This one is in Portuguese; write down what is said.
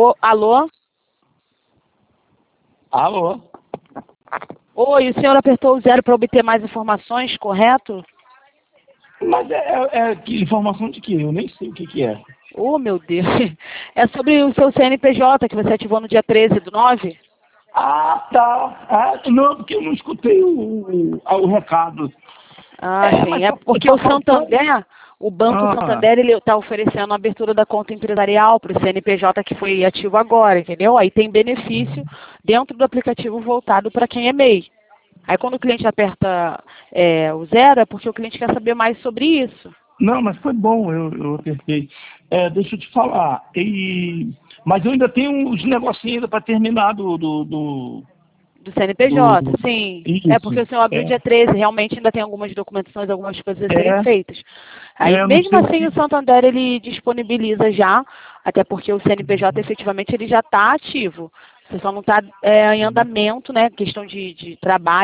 Alô? Alô? Oi, o senhor apertou o 0 para obter mais informações, correto? Mas que informação de quê? Eu nem sei o que é. Oh, meu Deus. É sobre o seu CNPJ que você ativou no dia 13/9? Ah, tá. Não, porque eu não escutei o recado. Ah, sim. Mas É porque tá o faltando. Santander, o Banco Ah, Santander, ele está oferecendo a abertura da conta empresarial para o CNPJ que foi ativo agora, entendeu? Aí tem benefício dentro do aplicativo voltado para quem é MEI. Aí quando o cliente aperta o 0, é porque o cliente quer saber mais sobre isso. não, mas foi bom, eu apertei. Deixa eu te falar. Mas eu ainda tenho uns negocinhos ainda para terminar Do CNPJ, do. sim. É porque Isso. o senhor abriu dia 13, realmente ainda tem algumas documentações, algumas coisas a serem É, feitas. Aí, eu não mesmo sei o assim, que. o Santander, ele disponibiliza já, até porque o CNPJ, efetivamente, ele já está ativo. Você só não está em andamento, né, questão de trabalho.